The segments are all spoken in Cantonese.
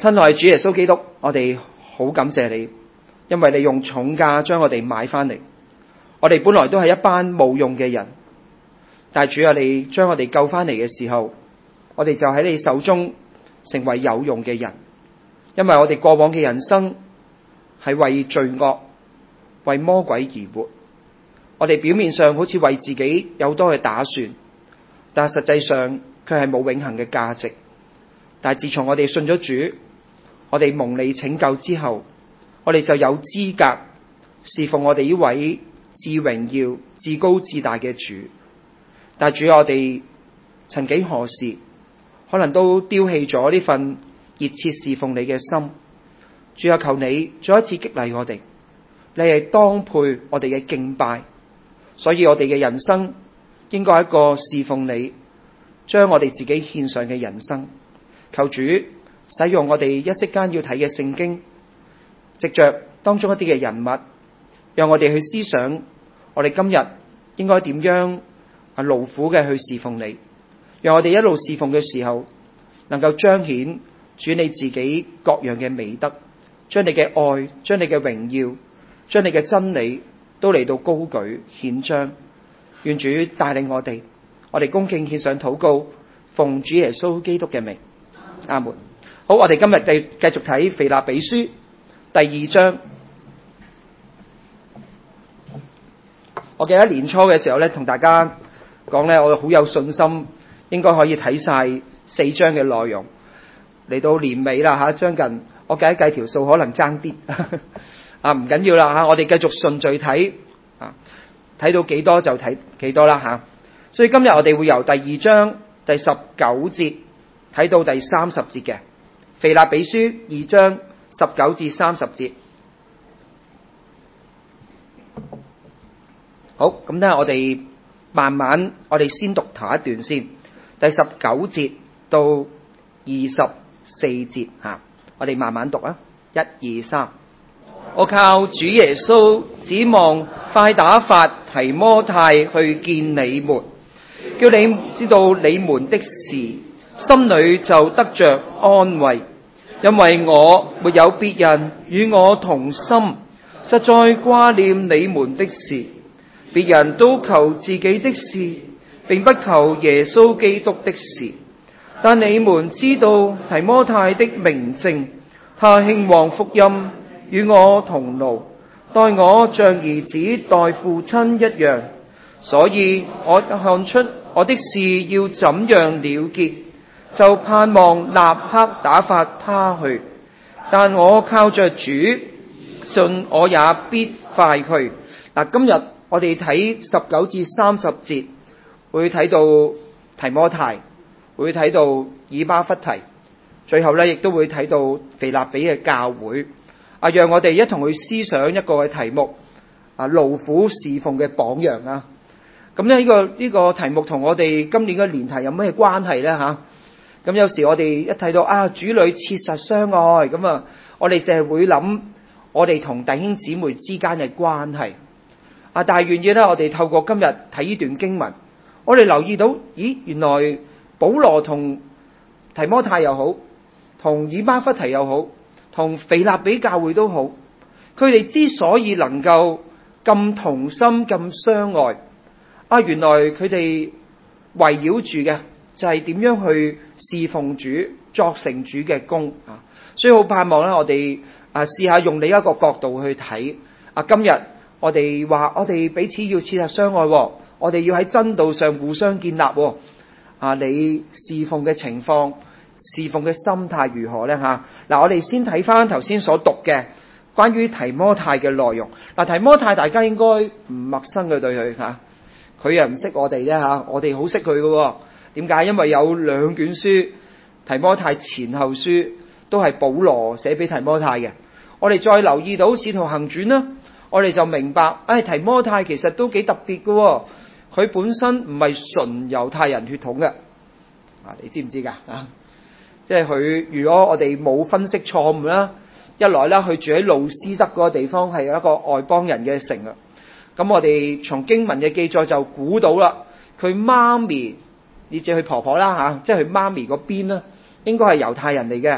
親愛主耶穌基督，我哋好感謝你，因為你用重價將我哋買翻嚟。我哋本來都係一班冇用嘅人，但係主啊，你將我哋救翻嚟嘅時候，我哋就喺你手中成為有用嘅人。因為我哋過往嘅人生係為罪惡、為魔鬼而活。我哋表面上好似為自己有多嘅打算，但係實際上佢係冇永恆嘅價值。但係自從我哋信咗主，我哋蒙你拯救之後，我哋就有資格侍奉我哋呢位至榮耀、至高、至大嘅主。但係主，我哋曾幾何時可能都丟棄咗呢份熱切侍奉你嘅心。主啊，求你再一次激勵我哋，你係當配我哋嘅敬拜，所以我哋嘅人生應該係一個侍奉你，將我哋自己獻上嘅人生。求主使用我哋一息間要睇嘅聖經，藉着當中一啲嘅人物，讓我哋去思想我哋今日應該點樣勞苦嘅去侍奉你，讓我哋一路侍奉嘅時候能夠彰顯主你自己各樣嘅美德，將你嘅愛、將你嘅榮耀、將你嘅真理都嚟到高舉顯彰。願主帶領我哋恭敬獻上禱告，奉主耶穌基督嘅名，阿門。好，我哋今日繼續睇腓立比書第2章。我記得年初嘅時候咧，同大家講咧，我好有信心應該可以睇晒4章嘅內容。嚟到年尾啦吓，將近我計一計條數，可能爭啲唔緊要啦吓，我哋繼續順序睇睇到幾多就睇幾多啦吓。所以今日我哋會由第2章第19節睇到第30節嘅腓立比書2章19至30節。好，咁咧我哋慢慢，我哋先讀頭一段先，第19節到24節吓，我哋慢慢讀啊，1、2、3。我靠主耶穌，指望快打發提摩太去見你們，叫你知道你們的事，心裏就得着安慰。因為我沒有別人與我同心，實在掛念你們的事。別人都求自己的事，並不求耶穌基督的事。但你們知道提摩太的明證，他興旺福音，與我同勞，待我像兒子待父親一樣。所以我看出我的事要怎樣了結，就盼望立刻打發他去。但我靠着主，信我也必快去。今日我哋睇19至30節，會睇到提摩太，會睇到以巴弗提，最後咧亦都會睇到腓立比嘅教會。讓我哋一同去思想一個嘅題目，勞苦侍奉嘅榜樣啊。咁咧呢個題目同我哋今年嘅年題有咩關係咧吓？咁有時我哋一睇到主裏切實相愛，咁我哋淨係會諗我哋同弟兄姊妹之間嘅關係。但係願意咧，我哋透過今日睇呢段經文，我哋留意到，原來保羅同提摩太又好，同以巴弗提又好，同腓立比教會都好，佢哋之所以能夠咁同心咁相愛，原來佢哋圍繞住嘅就係點樣去侍奉主，作成主嘅功啊！所以好盼望咧，我哋試下用另一個角度去睇今日我哋話我哋彼此要切實相愛，我哋要喺真道上互相建立。你侍奉嘅情況，侍奉嘅心態如何呢？我哋先睇翻頭先所讀嘅關於提摩太嘅內容。提摩太大家應該唔陌生嘅，對佢佢又唔識我哋啫，我哋好識佢嘅。點解？因為有2卷書，提摩太前後書都係保羅寫俾提摩太嘅。我哋再留意到使徒行傳啦，我哋就明白，提摩太其實都幾特別嘅。佢本身唔係純猶太人血統嘅，你知唔知噶？即係佢，如果我哋冇分析錯誤啦，一來啦，佢住喺路斯德嗰個地方係一個外邦人嘅城啊。咁我哋從經文嘅記載就估到啦，佢媽咪以至佢婆婆啦即係佢媽咪嗰邊啦，應該係猶太人嚟嘅。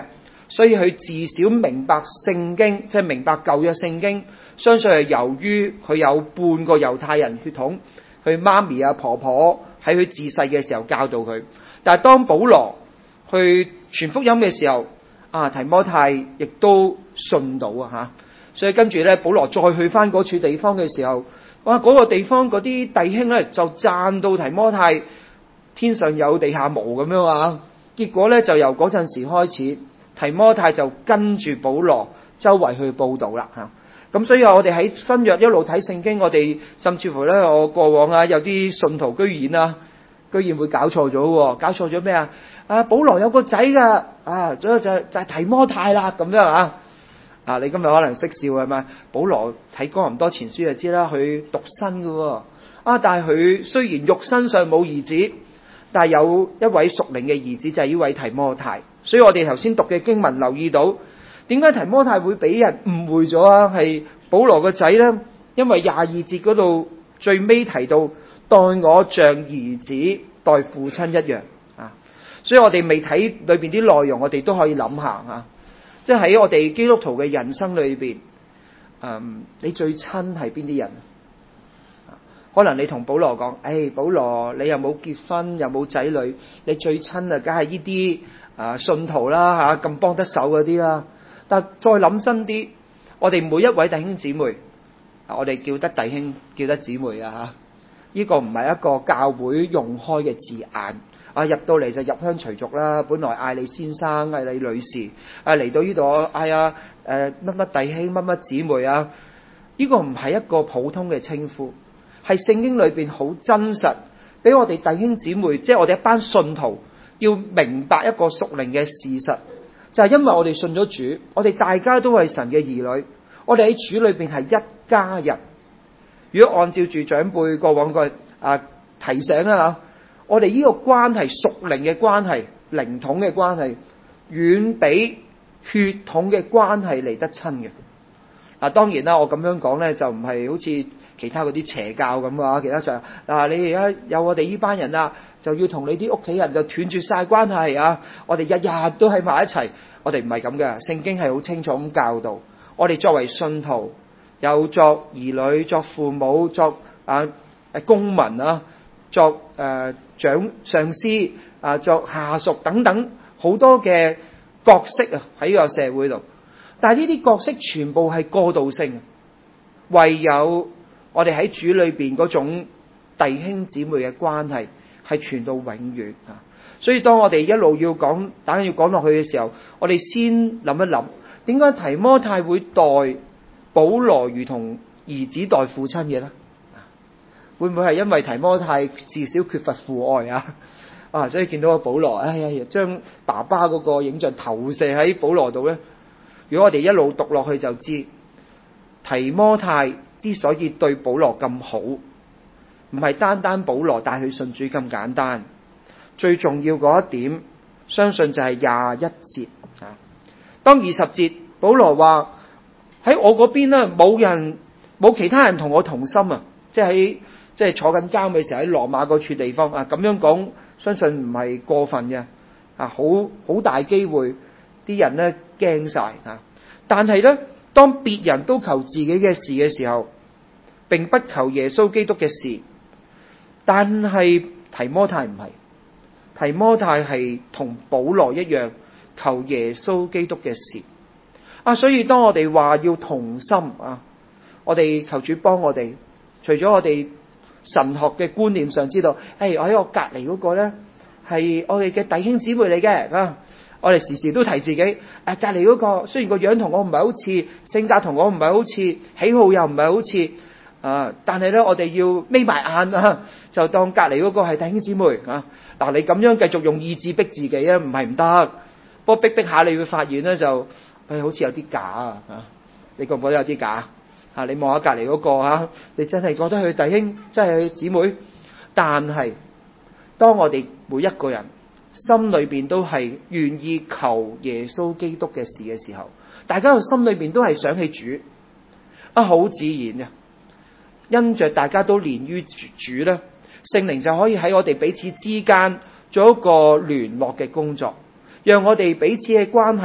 所以佢至少明白聖經，即係明白舊約聖經。相信係由於佢有半個猶太人血統，佢媽咪啊婆婆喺佢自細嘅時候教導佢。但係當保羅去傳福音嘅時候，提摩太亦都信到啊。所以跟住咧，保羅再去翻嗰處地方嘅時候，嗰個地方嗰啲弟兄咧就讚到提摩太天上有地下無咁樣啊。結果咧就由嗰陣時開始，提摩太就跟住保羅周圍去報道啦嚇。咁所以我哋喺新約一路睇聖經，我哋甚至乎咧，我過往有啲信徒居然會搞錯咗喎，搞錯咗咩啊？保羅有個仔噶，就係提摩太啦咁樣啊！你今日可能識笑係咪？保羅睇哥林多前書就知啦，佢獨身㗎喎。但係佢雖然肉身上冇兒子，但係有一位屬靈嘅兒子就係呢位提摩太。所以我哋頭先讀嘅經文留意到，點解提摩太會俾人誤會咗啊？係保羅個仔呢？因為22節嗰度最尾提到，待我像兒子待父親一樣啊。所以我哋未睇裏邊啲內容，我哋都可以諗下啊。即係喺我哋基督徒嘅人生裏邊，你最親係邊啲人？可能你同保羅講，保羅你又冇結婚又冇仔女，你最親梗係呢啲信徒啦咁幫得手嗰啲啦。但係再諗真啲，我哋每一位弟兄姊妹，我哋叫得弟兄叫得姊妹呢個唔係一個教會用開嘅字眼。入到嚟就入鄉隨俗啦，本來嗌你先生嗌你女士，嚟到呢度嗌乜乜弟兄乜乜姊妹呢個唔係一個普通嘅稱呼，係聖經裏邊好真實，俾我哋弟兄姊妹，即係我哋一班信徒要明白一個屬靈嘅事實，就係因為我哋信咗主，我哋大家都係神嘅兒女，我哋喺主裏邊係一家人。如果按照住長輩過往個提醒我哋呢個關係，屬靈嘅關係，靈統嘅關係，遠比血統嘅關係嚟得親嘅。當然啦，我咁樣講咧，就唔係好似其他嗰啲邪教咁其他上你而家有我哋呢班人就要同你啲屋企人就斷絕晒關係我哋日日都喺埋一齊。我哋唔係咁嘅，聖經係好清楚咁教導。我哋作為信徒，有作兒女、作父母、作公民作上司作下屬等等好多嘅角色喺呢個社會度，但係呢啲角色全部係過渡性，唯有我哋喺主裏邊嗰種弟兄姊妹嘅關係係傳到永遠所以當我哋一路要講落去嘅時候，我哋先諗一諗，點解提摩太會待保羅如同兒子待父親嘅呢？會唔會係因為提摩太至少缺乏父愛所以見到個保羅將爸爸嗰個影像投射喺保羅度呢？如果我哋一路讀落去就知，提摩太之所以對保羅咁好，唔係單單保羅帶佢信主咁簡單，最重要嗰一點相信就係21節當20節保羅話喺我嗰邊呢，冇其他人同我同心即係坐緊監嘅時候喺羅馬嗰處地方咁樣講，相信唔係過分嘅好大機會啲人呢驚晒但係呢，當別人都求自己嘅事嘅時候，並不求耶穌基督嘅事。但係提摩太唔係，提摩太係同保羅一樣求耶穌基督嘅事所以當我哋話要同心我哋求主幫我哋，除咗我哋神學嘅觀念上知道，我喺我隔離嗰個呢係我哋嘅弟兄姊妹嚟嘅我哋時時都提自己隔離嗰個雖然個樣同我唔係好似，性格同我唔係好似，喜好又唔係好似但係呢，我哋要眯埋眼就當隔離嗰個係弟兄姊妹嗱，你咁樣繼續用意志逼自己唔係唔得，不過逼下你會發現呢，就好似有啲假你覺唔覺得有啲假你望下隔離嗰個你真係覺得佢弟兄真係姊妹，但係當我哋每一個人心裏邊都係願意求耶穌基督嘅事嘅時候，大家個心裏邊都係想起主好自然嘅，因着大家都連於主呢，聖靈就可以喺我哋彼此之間做一個聯絡嘅工作，讓我哋彼此嘅關係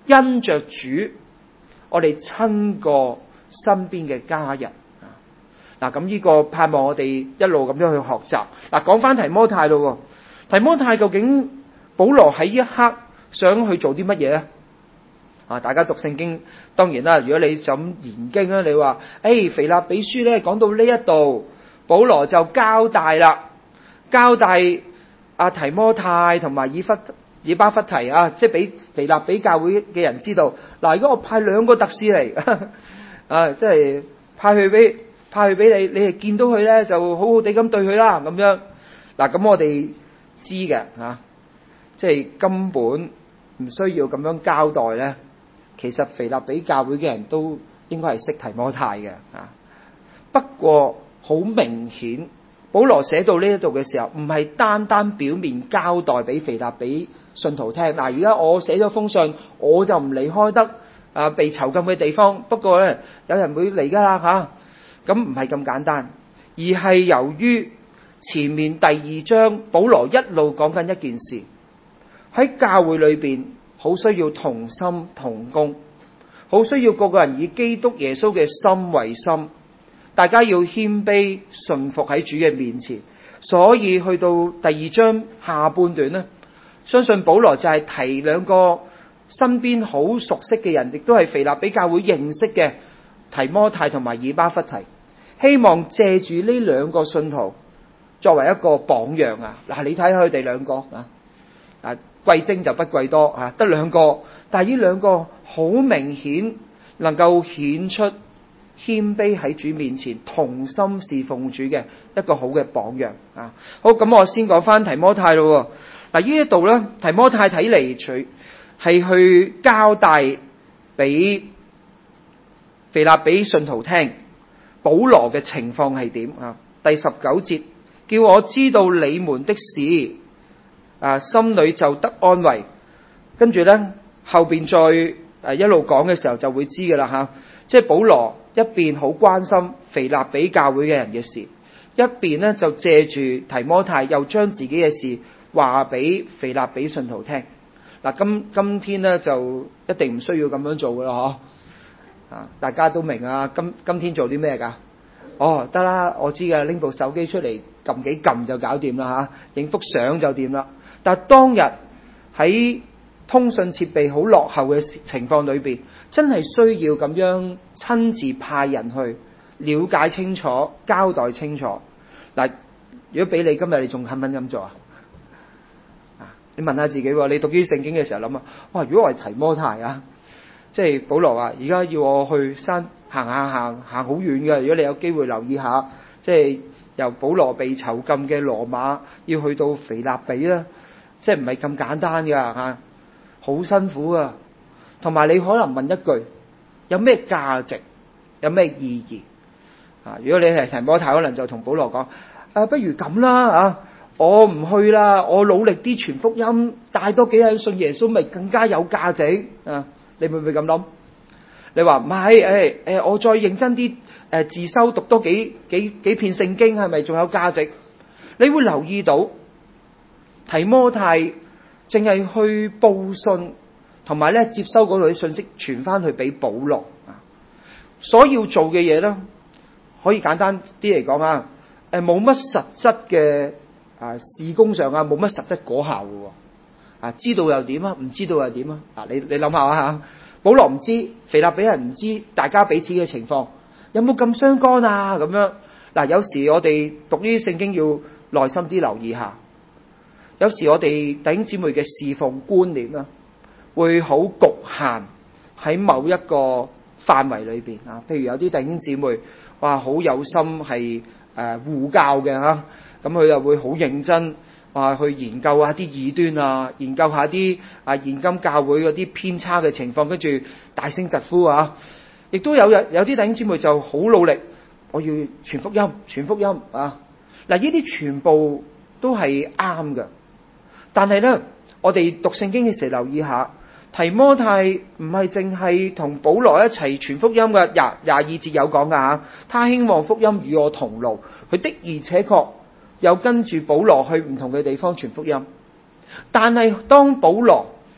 因着主，我哋親過身邊嘅家人。嗱，咁呢個盼望我哋一路咁樣去學習。嗱，講翻提摩太咯，提摩太究竟保羅喺呢一刻想去做啲乜嘢咧？大家讀聖經，當然啦，如果你就咁研經啦，你話，腓立比書咧講到呢一度，保羅就交代啦，交代阿提摩太同埋以巴弗提啊，即係俾腓立比教會嘅人知道。嗱，如果我派兩個特使嚟，即係派去俾你，你係見到佢咧就好好地咁對佢啦，咁樣。嗱，咁我哋知嘅即係根本唔需要咁樣交代咧。其實腓立比教會嘅人都應該係識提摩太嘅。不過好明顯，保羅寫到呢一度嘅時候，唔係單單表面交代俾腓立比信徒聽。嗱，而家我寫咗封信，我就唔離開得被囚禁嘅地方。不過咧，有人會嚟噶啦咁唔係咁簡單，而係由於前面第2章保羅一路講緊一件事，喺教會裏邊好需要同心同工，好需要個個人以基督耶穌嘅心為心，大家要謙卑順服喺主嘅面前。所以去到第2章下半段呢，相信保羅就係提兩個身邊好熟悉嘅人，亦都係腓立比教會認識嘅提摩太同埋以巴弗提，希望借住呢兩個信徒作為一個榜樣。嗱，你睇下佢哋兩個貴精就不貴多得兩個，但係呢兩個好明顯能夠顯出謙卑喺主面前同心侍奉主嘅一個好嘅榜樣。好，咁我先講翻提摩太咯。嗱，呢一度咧，提摩太睇嚟除係去交代俾腓立比信徒聽保羅嘅情況係點。第19節，叫我知道你們的事，心裏就得安慰。跟住咧，後邊再一路講嘅時候就會知噶啦。即係保羅一邊好關心腓立比教會嘅人嘅事，一邊咧就借住提摩太又將自己嘅事話俾腓立比信徒聽。嗱，今天咧就一定唔需要咁樣做噶啦，大家都明今天做啲咩噶？得啦，我知噶，拎部手機出嚟撳幾撳就搞掂啦，影幅相就掂啦。但係當日喺通訊設備好落後嘅情況裏邊，真係需要咁樣親自派人去了解清楚、交代清楚。嗱，如果俾你今日，你仲肯唔肯咁做啊？你問下自己，你讀呢啲聖經嘅時候諗如果我係提摩太即係保羅話，而家要我去山行好遠嘅。如果你有機會留意下，即係由保羅被囚禁嘅羅馬要去到腓立比啦，即係唔係咁簡單噶好辛苦啊。同埋你可能問一句，有咩價值，有咩意義如果你係提摩太，可能就同保羅講不如咁啦我唔去啦，我努力啲傳福音，帶多幾人信耶穌，咪更加有價值你會唔會咁諗？你話唔係，我再認真啲自修讀多幾篇聖經，係咪仲有價值？你會留意到提摩太淨係去報信，同埋咧接收嗰度啲信息傳翻去俾保羅所要做嘅嘢咧，可以簡單啲嚟講冇乜實質嘅事工上冇乜實質果效嘅知道又點唔知道又點你諗下保羅唔知，腓立比人唔知，大家彼此嘅情況有冇咁相干咁樣有時我哋讀呢啲聖經要耐心啲留意下。有時我哋弟兄姊妹嘅侍奉觀念會好局限喺某一個範圍裏邊譬如有啲弟兄姊妹好有心係護教嘅咁佢又會好認真去研究下啲異端研究下啲現今教會嗰啲偏差嘅情況，跟住大聲疾呼亦都有啲弟兄姊妹就好努力，我要傳福音呢啲全部都係啱嘅。但係咧，我哋讀聖經嘅時候留意下，提摩太唔係淨係同保羅一齊傳福音嘅。22節有講噶他興旺福音與我同勞，佢的而且確有跟住保羅去唔同嘅地方傳福音。但係當保羅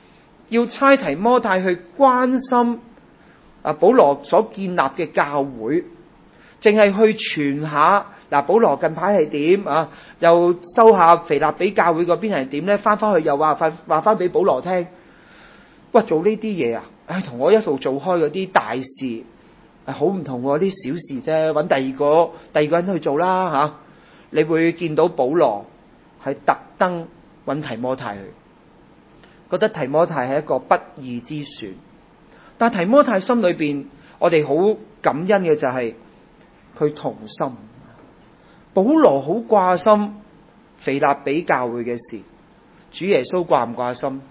要差提摩太去關心保羅所建立嘅教會，淨係去傳下保羅近排係點啊？又收下腓立比教會嗰邊係點咧？翻去又話翻俾保羅聽。喂，做呢啲嘢啊？同我一路做開嗰啲大事好唔同喎，啲小事啫，揾第二個人去做啦嚇。你會見到保羅係特登揾提摩太去，覺得提摩太係一個不二之選。但提摩太心裏邊，我哋好感恩嘅就係佢同心。保羅好掛心腓立比教會嘅事，主耶穌掛唔掛心？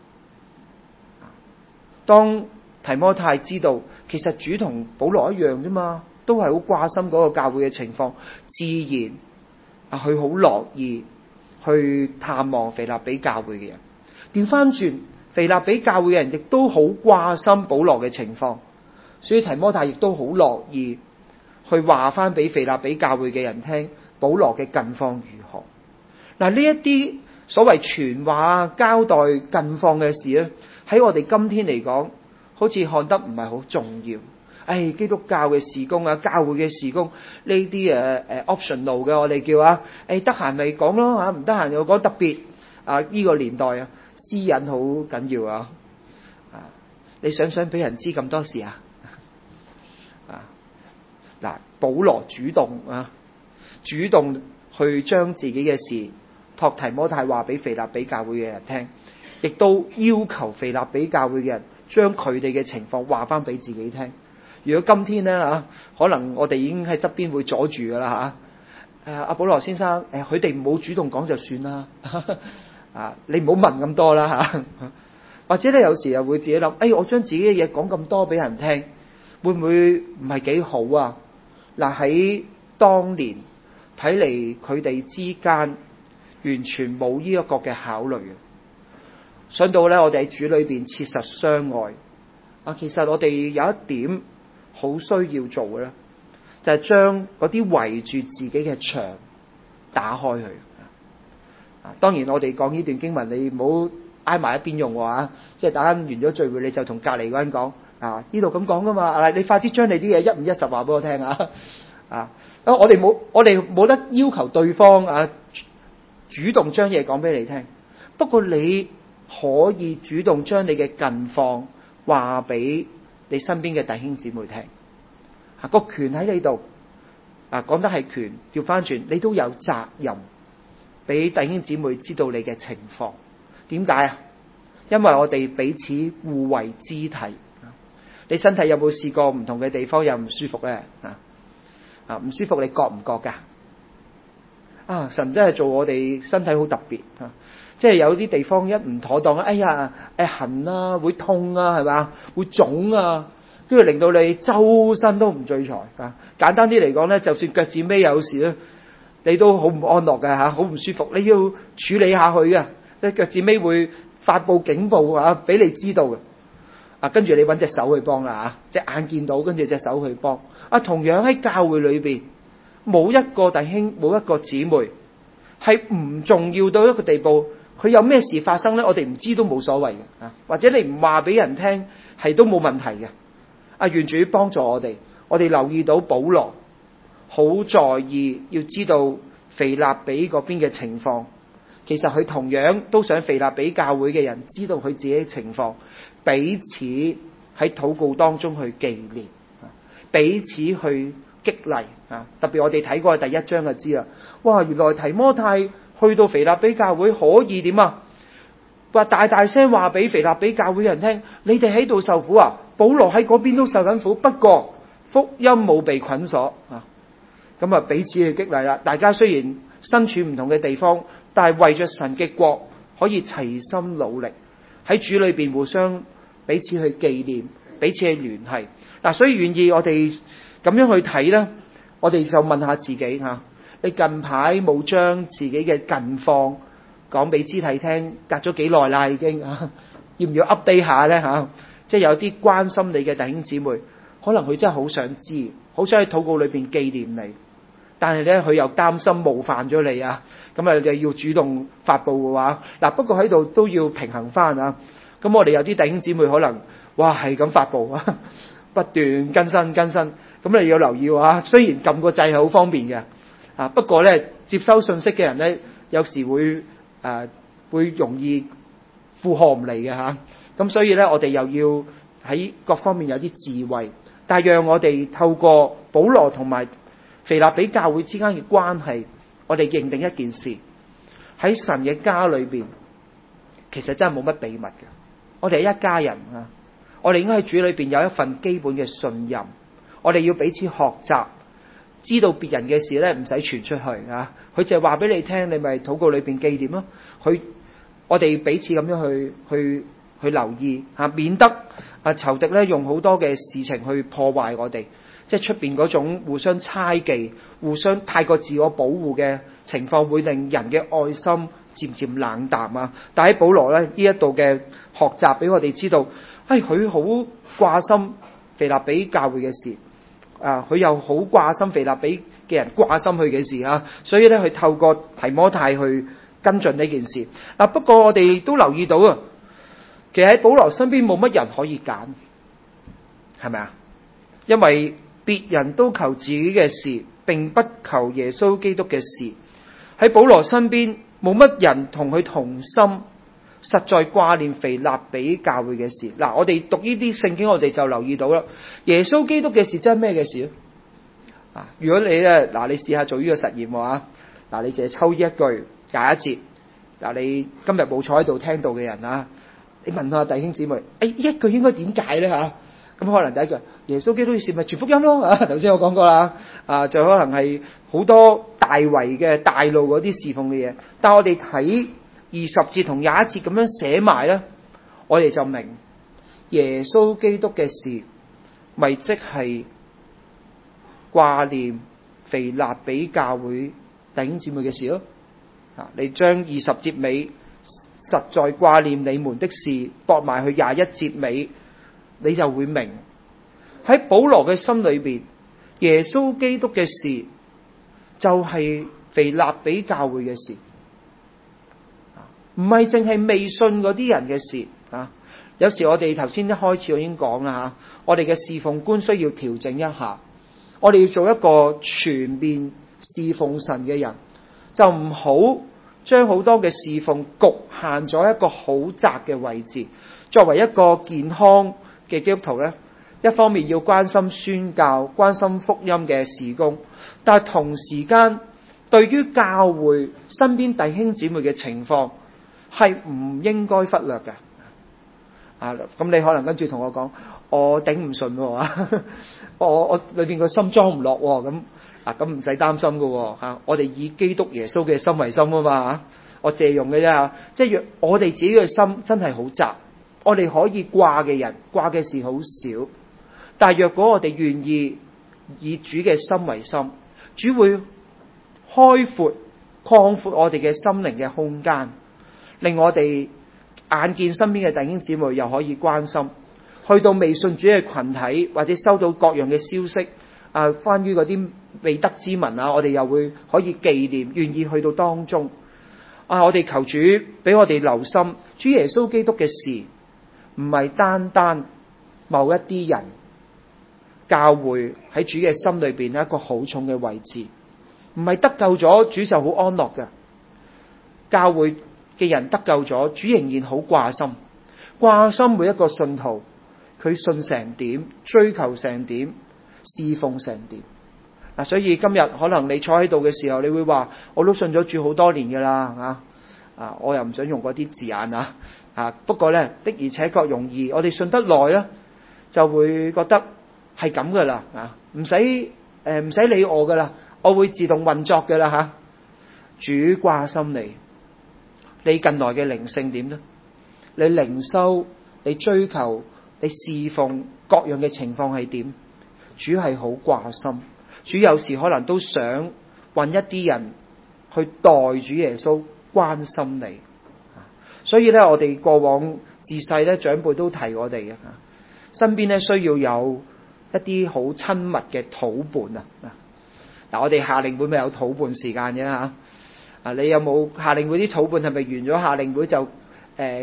當提摩太知道其實主同保羅一樣啫嘛，都係好掛心嗰個教會嘅情況，自然佢好樂意去探望腓立比教會嘅人。調翻轉，腓立比教會嘅人亦都好掛心保羅嘅情況，所以提摩太亦都好樂意去話翻俾腓立比教會嘅人聽保羅嘅近況如何。嗱，呢一啲所謂傳話交代近況嘅事咧，喺我哋今天嚟講，好似看得唔係好重要。基督教嘅事工啊，教會嘅事工呢啲optional 嘅，我哋叫得閒咪講咯嚇，唔得閒又講。特別呢個年代私隱好緊要啊！你想俾人知咁多事啊？保羅主動去將自己嘅事託提摩太話俾腓立比教會嘅人聽，亦都要求腓立比教會嘅人將佢哋嘅情況話翻俾自己聽。如果今天呢，可能我哋已經喺側邊會阻住噶啦嚇。阿保羅先生，佢哋唔好主動講就算啦。你唔好問咁多啦嚇。或者咧有時又會自己諗，我將自己嘅嘢講咁多俾人聽，會唔會唔係幾好啊？喺當年睇嚟，佢哋之間完全冇呢一個嘅考慮嘅。想到咧，我哋喺主裏邊切實相愛。其實我哋有一點好需要做嘅咧，就係將嗰啲圍住自己嘅牆打開佢。當然我哋講呢段經文，你唔好挨埋一邊用喎，即係等完咗聚會，你就同隔離嗰人講呢度咁講噶嘛。你快啲將你啲嘢一五一十話俾我聽我哋冇得要求對方主動將嘢講俾你聽，不過你可以主動將你嘅近況話俾你身邊嘅弟兄姊妹聽。個權喺你度講得係權，調翻轉你都有責任俾弟兄姊妹知道你嘅情況。點解啊？因為我哋彼此互為肢體。你身體有冇試過唔同嘅地方有唔舒服咧？唔舒服你覺唔覺噶？神真係做我哋身體好特別即係有啲地方一唔妥當，痕啊，會痛啊，係嘛，會腫啊，跟住令到你周身都唔聚財。簡單啲嚟講咧，就算腳趾尾有事咧，你都好唔安樂嘅好唔舒服，你要處理下去嘅。即係腳趾尾會發佈警報俾你知道嘅。跟住你揾隻手去幫啦隻眼見到，跟住隻手去幫。同樣喺教會裏邊，冇一個弟兄，冇一個姊妹係唔重要到一個地步。佢有咩事發生咧，我哋唔知都冇所謂嘅或者你唔話俾人聽係都冇問題嘅。願主幫助我哋。我哋留意到保羅好在意要知道腓立比嗰邊嘅情況。其實佢同樣都想腓立比教會嘅人知道佢自己嘅情況，彼此喺禱告當中去紀念，彼此去激勵特別我哋睇過第一章就知啦。哇！原來提摩太去到腓立比教會可以點話大大聲話俾腓立比教會人聽，你哋喺度受苦保羅喺嗰邊都受緊苦，不過福音冇被捆鎖咁彼此去激勵啦。大家雖然身處唔同嘅地方，但係為着神嘅國可以齊心努力，喺主裏邊互相彼此去紀念，彼此去聯繫所以願意我哋咁樣去睇呢，我哋就問下自己你近排冇將自己嘅近況講俾肢體聽，隔咗幾耐啦已經要唔要 update 下呢即係有啲關心你嘅弟兄姊妹，可能佢真係好想知，好想喺禱告裏邊紀念你，但係咧佢又擔心冒犯咗你咁你要主動發佈嘅話不過喺度都要平衡翻咁我哋有啲弟兄姊妹可能哇係咁發布啊，不斷更新，咁你要留意啊。雖然撳個掣係好方便嘅啊，不過咧接收信息嘅人咧有時會容易負荷唔嚟嘅吓。咁所以咧我哋又要喺各方面有啲智慧，但係讓我哋透過保羅同埋腓立比教會之間嘅關係，我哋認定一件事，喺神嘅家裏邊其實真係冇乜秘密嘅。我哋係一家人啊，我哋應該喺主裏邊有一份基本嘅信任，我哋要彼此學習，知道別人嘅事咧唔使傳出去啊，佢就係話俾你聽，你咪禱告裏邊記念咯。我哋彼此咁樣去留意吓，免得仇敵咧用好多嘅事情去破壞我哋，即係出邊嗰種互相猜忌、互相太過自我保護嘅情況，會令人嘅愛心漸漸冷淡啊！但喺保羅咧呢一度嘅學習，俾我哋知道，佢好掛心腓立比教會嘅事啊，佢又好掛心腓立比嘅人掛心佢嘅事啊，所以咧佢透過提摩太去跟進呢件事。不過我哋都留意到啊，其實喺保羅身邊冇乜人可以揀，係咪啊？因為別人都求自己嘅事，並不求耶穌基督嘅事。喺保羅身邊冇乜人同佢同心，實在掛念腓立比教會嘅事。嗱，我哋讀呢啲聖經，我哋就留意到啦。耶穌基督嘅事真係咩嘅事啊？如果你咧，你試下做呢個實驗啊，你淨係抽呢一句廿一節，你今日冇坐喺度聽到嘅人啊，你問下弟兄姊妹，呢一句應該點解咧吓？咁可能第一句，耶穌基督嘅事咪傳福音咯啊！頭先我講過啦，就可能係好多大圍嘅大路嗰啲侍奉嘅嘢。但係我哋睇20節同21節咁樣寫埋咧，我哋就明耶穌基督嘅事咪即係掛念腓立比教會弟兄姊妹嘅事咯。你將20節尾實在掛念你們的事駁埋去21節尾，你就會明喺保羅嘅心裏邊，耶穌基督嘅事就係腓立比教會嘅事，唔係淨係未信嗰啲人嘅事啊。有時我哋頭先一開始我已經講啦吓，我哋嘅侍奉觀需要調整一下，我哋要做一個全面侍奉神嘅人，就唔好將好多嘅侍奉局限咗一個好窄嘅位置。作為一個健康嘅基督徒咧，一方面要關心宣教、關心福音嘅事工，但係同時間對於教會身邊弟兄姊妹嘅情況係唔應該忽略嘅。咁你可能跟住同我講，我頂唔順喎，我裏邊個心裝唔落喎，咁唔使擔心㗎喎，我哋以基督耶穌嘅心為心啊嘛，我借用嘅啫，即係我哋自己嘅心真係好窄。我哋可以掛嘅人掛嘅事好少，但係若果我哋願意以主嘅心為心，主會開闊擴闊我哋嘅心靈嘅空間，令我哋眼見身邊嘅弟兄姊妹又可以關心，去到未信主嘅群體或者收到各樣嘅消息關於嗰啲未得之民我哋又會可以紀念，願意去到當中我哋求主俾我哋留心主耶穌基督嘅事。唔係單單某一啲人，教會喺主嘅心裏邊一個好重嘅位置，唔係得救咗主就好安樂嘅。教會嘅人得救咗，主仍然好掛心每一個信徒，佢信成點，追求成點，侍奉成點。所以今日可能你坐喺度嘅時候，你會話我都信咗主好多年噶啦我又唔想用嗰啲字眼不過咧的而且確容易，我哋信得耐咧，就會覺得係咁噶啦唔使理我噶啦，我會自動運作噶啦主掛心你近來嘅靈性點咧？你靈修、你追求、你侍奉各樣嘅情況係點？主係好掛心，主有時可能都想搵一啲人去代主耶穌關心你。所以咧，我哋過往自細咧，長輩都提我哋嘅身邊咧需要有一啲好親密嘅禱伴我哋夏令會咪有禱伴時間嘅你有冇夏令會啲禱伴係咪完咗夏令會就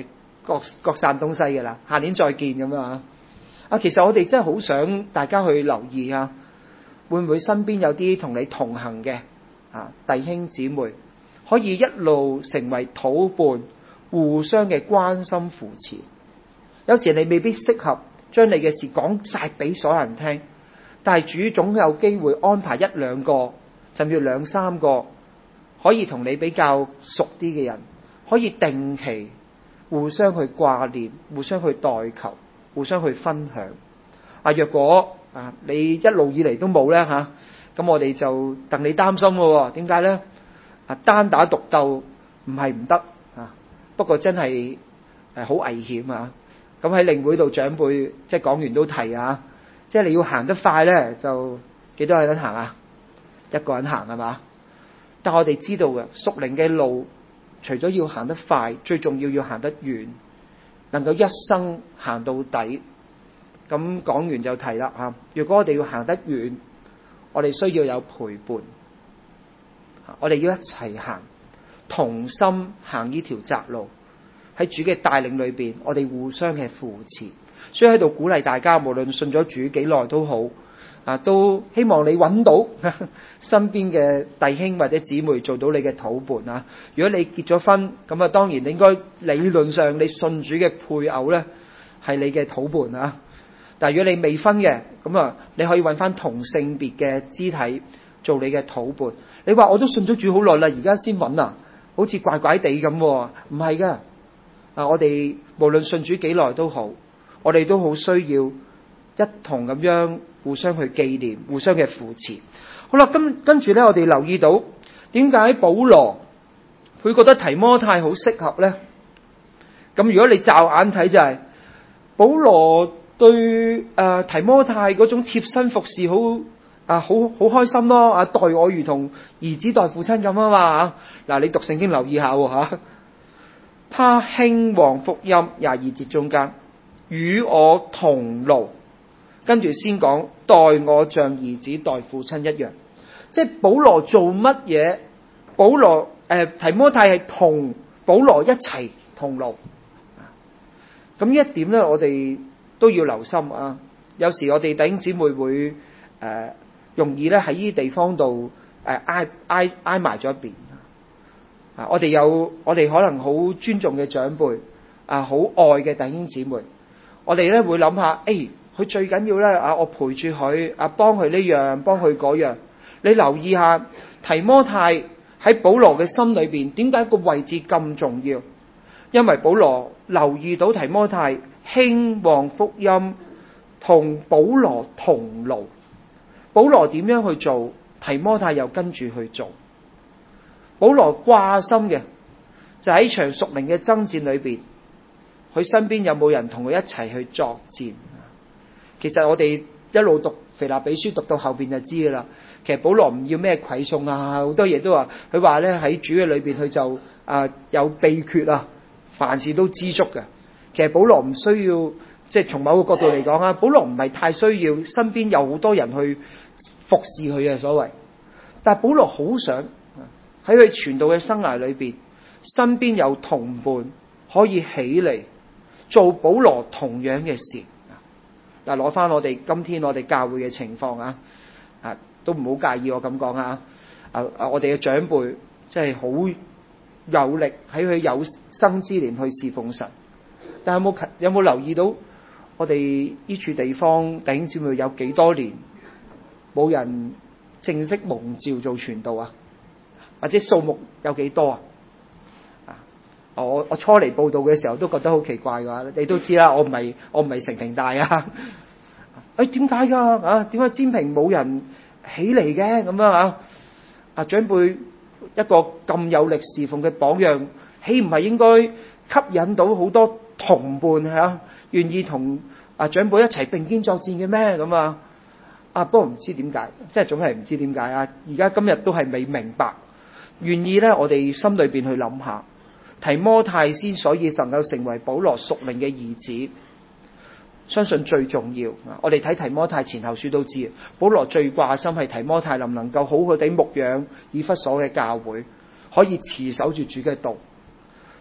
各散東西㗎啦，下年再見咁啊！其實我哋真係好想大家去留意啊，會唔會身邊有啲同你同行嘅弟兄姊妹，可以一路成為夥伴，互相嘅關心扶持。有時你未必適合將你嘅事講晒俾所有人聽，但係主總有機會安排一兩個，甚至兩三個可以同你比較熟啲嘅人，可以定期互相去掛念，互相去代求，互相去分享。若果你一路以嚟都冇咧咁我哋就戥你擔心咯。點解咧？單打獨鬥唔係唔得不過真係好危險啊！咁喺靈會度長輩即係講完都提即係你要行得快咧，就幾多人行啊？一個人行係嘛？但我哋知道嘅屬靈嘅路，除咗要行得快，最重要行得遠，能夠一生行到底。咁講完就提啦如果我哋要行得遠，我哋需要有陪伴，我哋要一齊行，同心行呢條窄路。喺主嘅帶領裏邊，我哋互相嘅扶持，所以喺度鼓勵大家，無論信咗主幾耐都好都希望你揾到身邊嘅弟兄或者姊妹做到你嘅禱伴如果你結咗婚，咁當然你應該理論上你信主嘅配偶呢係你嘅禱伴但係如果你未婚嘅，咁你可以揾翻同性別嘅肢體做你嘅禱伴。你話我都信咗主好耐啦，而家先揾好似怪怪地咁唔係噶我哋無論信主幾耐都好，我哋都好需要一同咁樣互相去紀念，互相嘅扶持。好啦，跟住咧，我哋留意到點解保羅會覺得提摩太好適合咧？咁如果你驟眼睇就係保羅對提摩太嗰種貼身服侍好開心咯待我如同兒子待父親咁嘛嗱，你讀聖經留意下他興旺福音22節中間與我同勞，跟住先講待我像兒子待父親一樣，即係保羅做乜嘢？保羅提摩太係同保羅一齊同勞。咁呢一點咧，我哋都要留心有時我哋弟兄姊妹會容易咧喺呢啲地方度挨埋咗一邊。我哋可能好尊重嘅長輩好愛嘅弟兄姊妹，我哋咧會諗下，佢最緊要咧我陪住佢幫佢呢樣幫佢嗰樣。你留意下提摩太喺保羅嘅心裏邊，點解個位置咁重要？因為保羅留意到提摩太興旺福音，同保羅同勞。保羅點樣去做，提摩太又跟住去做。保羅掛心嘅就喺場屬靈嘅爭戰裏邊，佢身邊有冇人同佢一齊去作戰？其實我哋一路讀腓立比書讀到後邊就知噶啦。其實保羅唔要咩饋送好多嘢都話，佢話咧喺主嘅裏邊佢就有秘訣凡事都知足嘅。其實保羅唔需要，即係從某個角度嚟講保羅唔係太需要身邊有好多人去服侍佢嘅所謂，但係保羅好想喺佢傳道嘅生涯裏邊，身邊有同伴可以起嚟做保羅同樣嘅事。嗱，攞翻我哋今天我哋教會嘅情況都唔好介意我咁講我哋嘅長輩即係好有力喺佢有生之年去侍奉神，但係有冇留意到我哋呢處地方弟兄姊妹有幾多年冇人正式蒙召做傳道或者數目有幾多我初嚟報道嘅時候都覺得好奇怪㗎，你都知啦，我唔係成平大點解㗎點解尖平冇人起嚟嘅咁樣長輩一個咁有力侍奉嘅榜樣，豈唔係應該吸引到好多同伴願意同長輩一齊並肩作戰嘅咩？咁不過唔知點解，即係總係唔知點解而家今日都係未明白。願意咧，我哋心裏邊去諗下，提摩太先所以能夠成為保羅屬靈嘅兒子，相信最重要。我哋睇提摩太前後書都知，保羅最掛心係提摩太能唔能夠好好地牧養以弗所嘅教會，可以持守住主嘅道。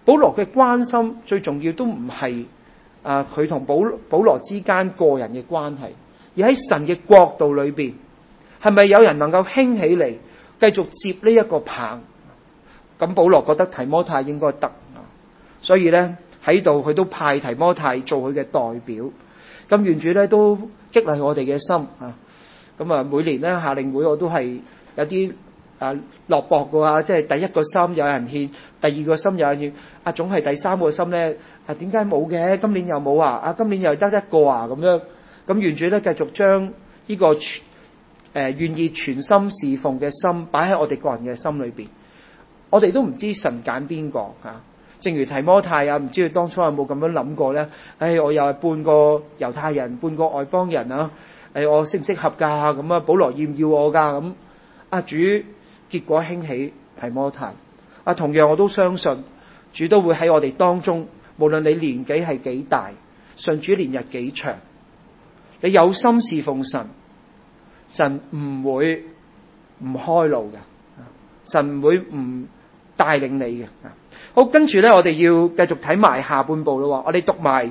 保羅嘅關心最重要都唔係佢同保羅之間個人嘅關係，而喺神嘅國度裏邊，係咪有人能夠興起嚟繼續接呢一個棒？咁保羅覺得提摩太應該得，所以咧喺度佢都派提摩太做佢嘅代表。咁願主咧都激勵我哋嘅心啊！咁啊每年咧夏令會我都係有啲落雹嘅，即係第一個心有人獻，第二個心有人獻，總係第三個心咧點解冇嘅？今年又冇啊！今年又得一個啊咁樣。咁願主咧繼續將呢個願意全心侍奉嘅心擺喺我哋個人嘅心裏邊。我哋都唔知神揀邊個啊！正如提摩太唔知佢當初有冇咁樣諗過咧？我又係半個猶太人，半個外邦人啊！我適唔適合㗎？咁啊，保羅要唔要我㗎？咁主結果興起提摩太。同樣我都相信主都會喺我哋當中，無論你年紀係幾大，信主年日幾長，你有心侍奉神，神唔會唔開路嘅，神唔會唔帶領你嘅。好，跟住咧，我哋要繼續睇埋下半部咯。我哋讀埋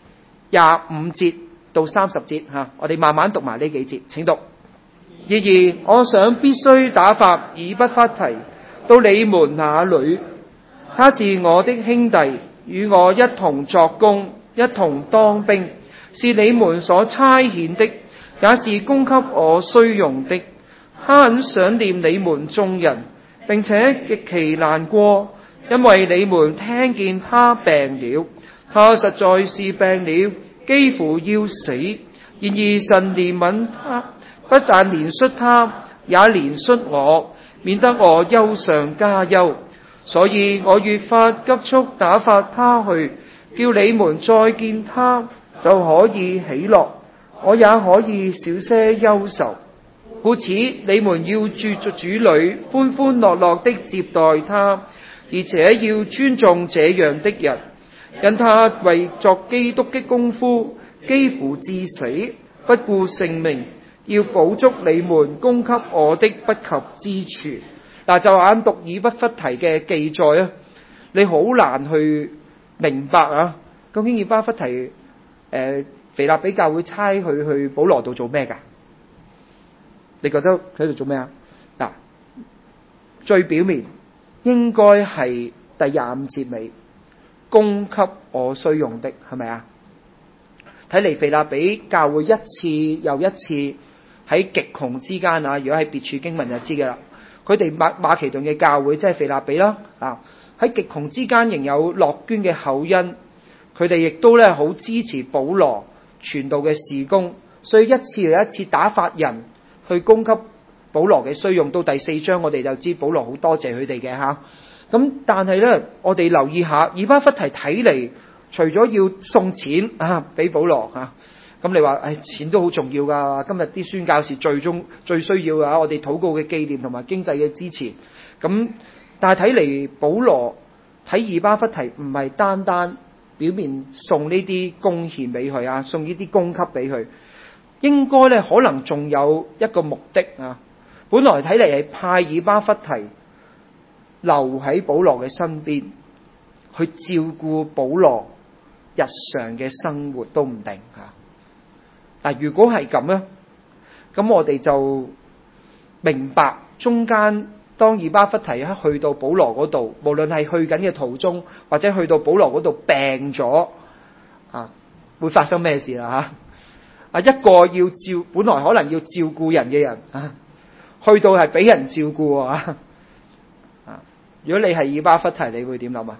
25節到30節吓，我哋慢慢讀埋呢幾節，請讀。然而，我想必須打發以巴弗提到你們那裏，他是我的兄弟，與我一同作工，一同當兵，是你們所差遣的，也是供給我需用的。他很想念你們眾人，並且極其難過，因為你們聽見他病了，他實在是病了，幾乎要死。然而神憐憫他，不但憐恤他，也憐恤我，免得我憂上加憂。所以我越發急速打發他去，叫你們再見他就可以喜樂，我也可以少些憂愁。故此你們要住主裏歡歡樂樂的接待他，而且要尊重這樣的人，因他為作基督的功夫幾乎至死，不顧性命，要補足你們供給我的不及之處。就眼讀以巴弗提嘅記載啊，你好難去明白啊，究竟以巴弗提腓立比教會差佢去保羅度做咩噶？你覺得佢喺度做咩啊？最表面應該係第25節尾，供給我需用的，係咪啊？睇嚟腓立比教會一次又一次喺極窮之間如果喺別處經文就知噶啦。佢哋馬其頓嘅教會即係腓立比啦，喺極窮之間仍有樂捐嘅厚恩，佢哋亦都咧好支持保羅傳道嘅事工，所以一次又一次打發人去供給保羅嘅需用。到第4章我哋就知保羅好多謝佢哋嘅吓。咁但係咧，我哋留意下以巴弗提睇嚟，除咗要送錢俾保羅咁你話錢都好重要噶，今日啲宣教士最需要我哋禱告嘅紀念同埋經濟嘅支持。咁但係睇嚟保羅睇以巴弗提唔係單單表面送呢啲貢獻俾佢送呢啲供給俾佢，應該咧可能仲有一個目的本來睇嚟係派以巴弗提留喺保羅嘅身邊，去照顧保羅日常嘅生活都唔定如果係咁咧，咁我哋就明白中間當以巴弗提一去到保羅嗰度，無論係去緊嘅途中，或者去到保羅嗰度病咗會發生咩事啦一個要本來可能要照顧人嘅人去到係俾人照顧如果你係以巴弗提，你會點諗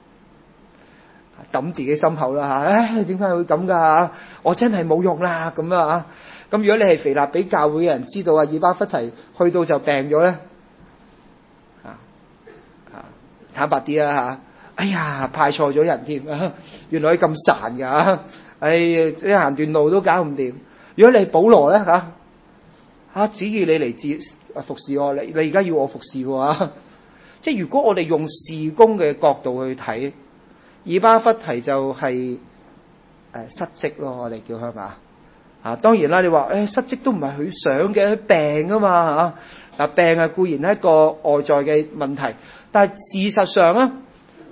抌自己心口啦點解會咁噶我真係冇用啦咁咁如果你係腓立比教會嘅人，知道以巴弗提去到就病咗咧坦白啲啦哎呀派錯咗人添原來佢咁孱噶即係行段路都搞唔掂。如果你係保羅咧只要你嚟服侍我，你而家要我服侍我即係如果我哋用事工嘅角度去睇，以巴弗提就係失職咯，我哋叫佢嘛當然啦，你話失職都唔係佢想嘅，佢病啊嘛病固然係一個外在嘅問題，但係事實上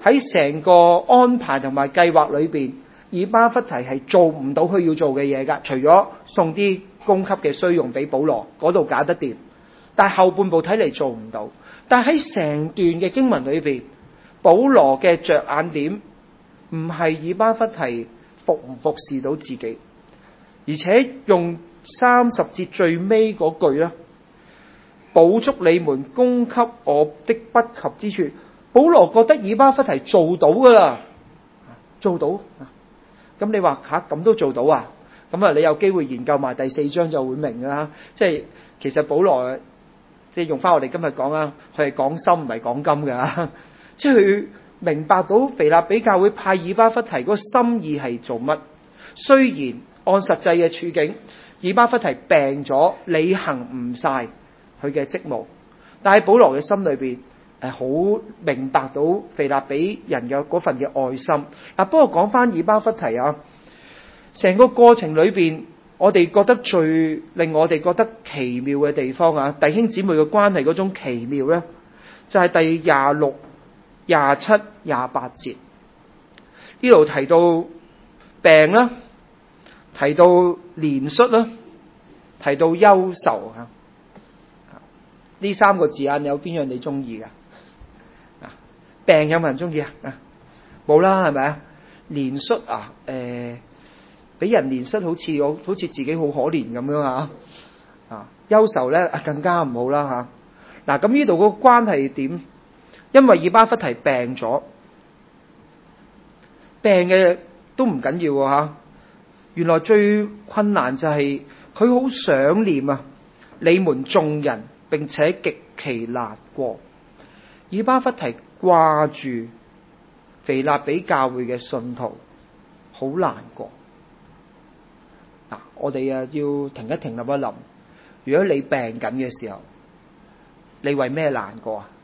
喺成個安排同埋計劃裏邊，以巴弗提係做唔到佢要做嘅嘢㗎，除咗送啲供給嘅需用俾保羅嗰度搞得掂，但係後半部睇嚟做唔到。但係喺成段嘅經文裏邊，保羅嘅着眼點唔係以巴弗提服唔服侍到自己，而且用30節最尾嗰句啦，補足你們供給我的不及之處。保羅覺得以巴弗提做到噶啦，做到。咁你話咁都做到啊？咁啊，你有機會研究埋第4章就會明啦。即係其實保羅即係用翻我哋今日講啦，佢係講心唔係講金噶。即係佢明白到腓立比教會派以巴弗提嗰個心意係做乜。雖然按實際嘅處境，以巴弗提病咗，履行唔晒佢嘅職務，但係保羅嘅心裏邊係好明白到腓立比人嘅嗰份嘅愛心。不過講翻以巴弗提啊，成個過程裏邊，我哋覺得最令我哋覺得奇妙嘅地方啊，弟兄姊妹嘅關係嗰種奇妙咧，就係第26、27、28節呢度提到病啦，提到憐恤啦，提到憂愁啊。呢3個字眼有邊樣你中意噶？病有冇人中意啊？冇啦，係咪啊？憐恤啊，俾人憐恤好似自己好可憐咁樣啊！憂愁咧更加唔好啦吓。咁呢度個關係點？因為以巴弗提病咗，病嘅都唔緊要吓。原來最困難就係佢好想念啊你們眾人，並且極其難過。以巴弗提掛住腓立比教會嘅信徒，好難過。我哋要停一停，諗一諗。如果你病緊嘅時候，你為咩難過啊？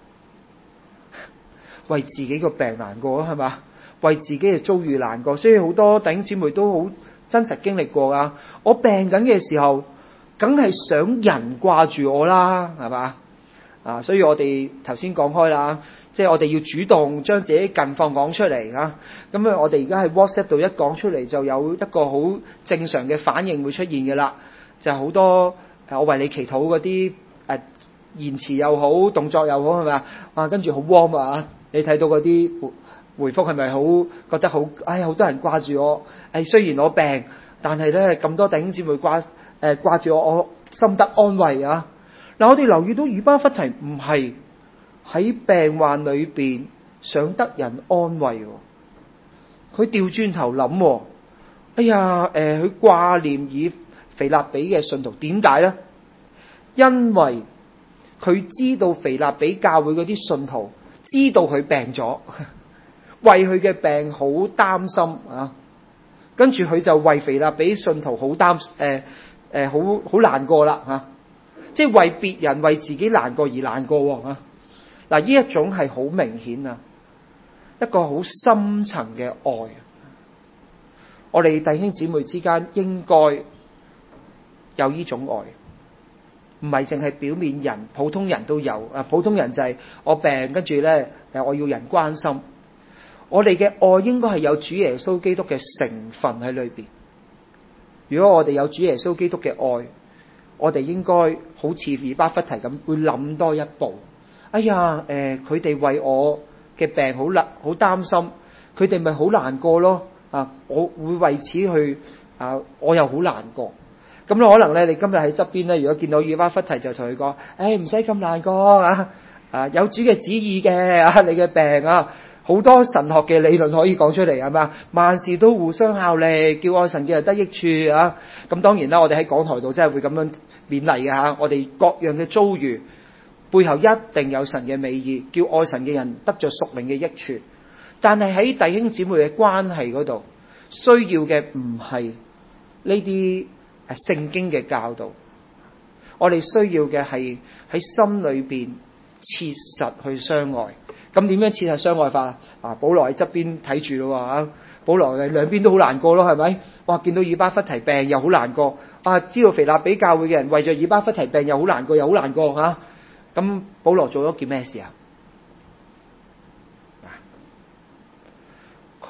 為自己個病難過係嘛？為自己嘅遭遇難過。所以好多弟兄姊妹都好真實經歷過㗎。我病緊嘅時候，梗係想人掛住我啦，係嘛？所以我哋頭先講開啦，即係我哋要主動將自己近況講出嚟啊。咁我哋而家喺 WhatsApp 度一講出嚟，就有一個好正常嘅反應會出現嘅啦。就係好多我為你祈禱嗰啲言辭又好，動作又好，係咪啊？跟住好 warm 啊！你睇到嗰啲回覆係咪好覺得好？好多人掛住我。雖然我病，但係咧咁多弟兄姊妹掛住我，我心得安慰啊！我哋留意到以巴弗提唔係喺病患裏邊想得人安慰，佢調轉頭諗，佢掛念以腓立比嘅信徒，點解呢？因為佢知道腓立比教會嗰啲信徒知道佢病咗，為佢嘅病好擔心啊！跟住佢就為腓立比信徒好好難過啦吓。即係為別人為自己難過而難過啊！呢一種係好明顯啊，一個好深層嘅愛。我哋弟兄姊妹之間應該有呢種愛，唔係淨係表面人，普通人都有。普通人就係我病，跟住咧我要人關心。我哋嘅愛應該係有主耶穌基督嘅成分喺裏邊。如果我哋有主耶穌基督嘅愛，我哋應該好似以巴弗提咁，會諗多一步。佢哋為我嘅病好擔心，佢哋咪好難過咯。我會為此去我又好難過。咁可能咧，你今日喺側邊咧，如果見到以巴弗提，就同佢講：唔使咁難過啊！有主嘅旨意嘅你嘅病好多神學嘅理論可以講出嚟，係嘛？萬事都互相效力，叫愛神嘅人得益處啊！咁當然啦，我哋喺講台度真係會咁樣勉勵嘅吓。我哋各樣嘅遭遇背後一定有神嘅美意，叫愛神嘅人得着屬靈嘅益處。但係喺弟兄姊妹嘅關係嗰度，需要嘅唔係呢啲聖經嘅教導，我哋需要嘅係喺心裏邊切實去相愛。咁點樣切實相愛法？保羅喺側邊睇住咯，保羅嘅兩邊都好難過咯，係咪？哇！見到以巴弗提病又好難過，知道腓立比教會嘅人為咗以巴弗提病又好難過，又好難過吓。咁保羅做咗件咩事啊？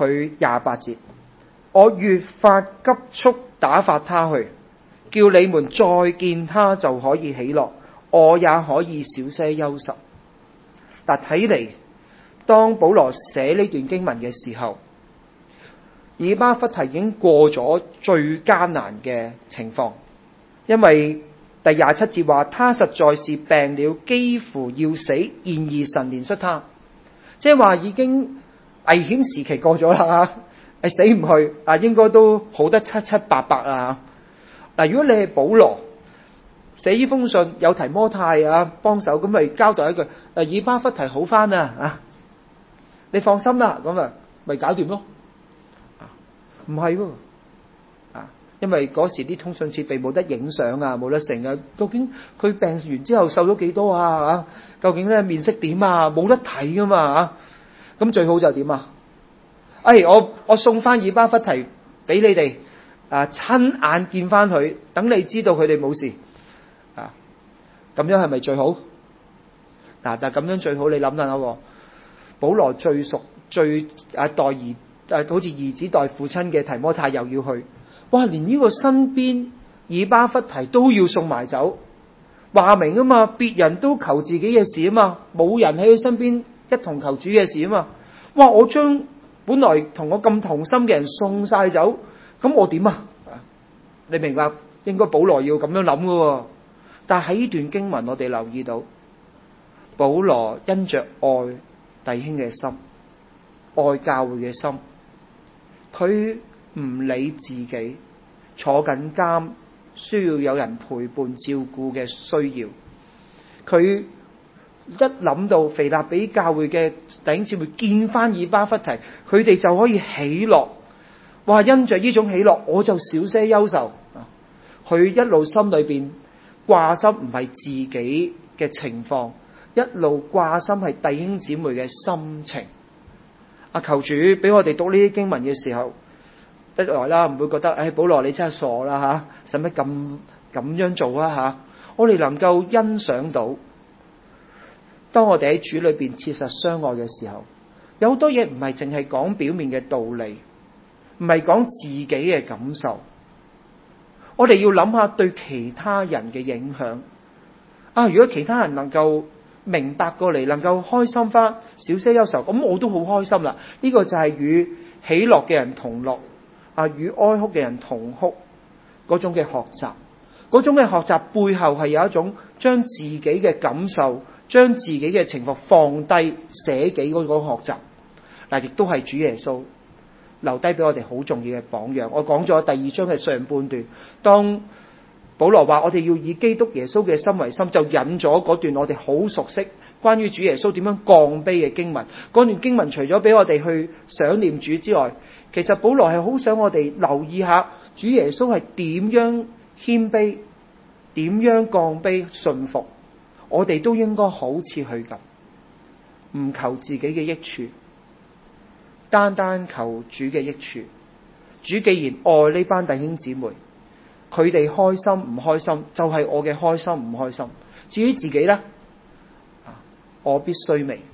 佢28節，我越發急速打發他去，叫你們再見他就可以喜樂，我也可以少些憂愁。但睇嚟，當保羅寫呢段經文嘅時候，以巴弗提已經過咗最艱難嘅情況，因為第27節話，他實在是病了，幾乎要死，然而神憐恤他，即係話已經危險時期過咗啦，死唔去啊，應該都好得七七八八啦。嗱，如果你係保羅寫呢封信，有提摩太啊幫手，咁咪交代一句：以巴弗提好翻啊，你放心啦，咁啊咪搞掂咯。唔係喎，因為嗰時啲通訊設備冇得影相啊，冇得成啊。究竟佢病完之後瘦咗幾多啊？究竟咧面色點啊？冇得睇噶嘛。咁最好就點啊？我送翻以巴弗提俾你哋親眼見翻佢，等你知道佢哋冇事啊。咁樣係咪最好？但係咁樣最好，你諗下喎。保羅最熟最代兒。好似兒子代父親嘅提摩太又要去，哇！連呢個身邊以巴弗提都要送埋走，話明啊嘛，別人都求自己嘅事啊嘛，冇人喺佢身邊一同求主嘅事啊嘛，哇！我將本來同我咁同心嘅人送晒走，咁我點啊？你明白？應該保羅要咁樣諗噶，但係喺呢段經文我哋留意到，保羅因着愛弟兄嘅心，愛教會嘅心。佢唔理自己坐緊監，需要有人陪伴照顧嘅需要。佢一諗到腓立比教會嘅弟兄姊妹見翻以巴弗提，佢哋就可以喜樂。哇！因着呢種喜樂，我就少些憂愁。佢一路心裏邊掛心唔係自己嘅情況，一路掛心係弟兄姊妹嘅心情。求主俾我哋讀呢啲經文嘅時候，一來啦，唔會覺得保羅你真係傻啦吓，使乜咁樣做啊吓？我哋能夠欣賞到，當我哋喺主裏邊切實相愛嘅時候，有好多嘢唔係淨係講表面嘅道理，唔係講自己嘅感受，我哋要諗下對其他人嘅影響。如果其他人能夠明白過嚟，能夠開心翻，少些憂愁，咁我都好開心啦。呢個就係與喜樂嘅人同樂，與哀哭嘅人同哭嗰種嘅學習。嗰種嘅學習背後係有一種將自己嘅感受、將自己嘅情況放低、捨己嗰個學習。亦都係主耶穌留低俾我哋好重要嘅榜樣。我講咗第2章嘅上半段，當保羅話我哋要以基督耶穌嘅心為心，就引咗嗰段我哋好熟悉關於主耶穌點樣降卑嘅經文。嗰段經文除咗俾我哋去想念主之外，其實保羅係好想我哋留意下主耶穌係點樣謙卑，點樣降卑順服。我哋都應該好似佢咁，唔求自己嘅益處，單單求主嘅益處。主既然愛呢班弟兄姊妹，佢哋開心唔開心就係我嘅開心唔開心。至於自己呢，我必衰微，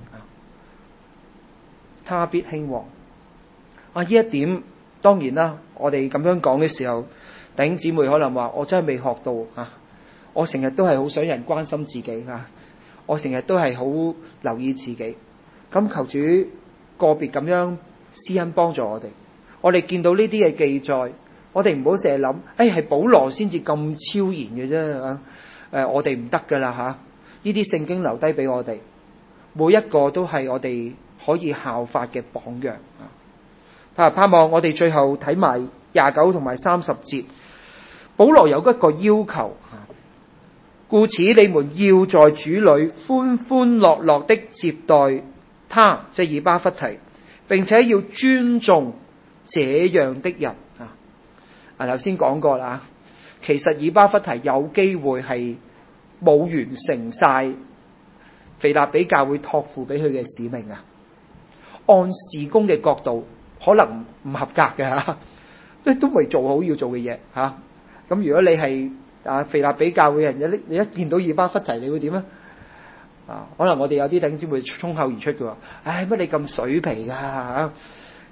他必興旺。呢一點當然啦，我哋咁樣講嘅時候，弟兄姊妹可能話我真係未學到。我成日都係好想人關心自己，我成日都係好留意自己。咁求主個別咁樣施恩幫助我哋。我哋見到呢啲嘅記載，我哋唔好成日諗，係保羅先至咁超然嘅啫。我哋唔得噶啦吓。呢啲聖經留低俾我哋，每一個都係我哋可以效法嘅榜樣。盼望我哋最後睇埋29同埋30節，保羅有一個要求，故此你們要在主裏歡歡樂樂的接待他，即係以巴弗提，並且要尊重這樣的人。頭先講過啦，其實以巴弗提有機會係冇完成晒腓立比教會託付俾佢嘅使命。按事工嘅角度可能唔合格嘅，都未做好要做嘅嘢。咁如果你係腓立比教會人，你一見到以巴弗提，你會點啊？可能我哋有啲弟兄姊妹衝口而出嘅話，乜你咁水皮㗎？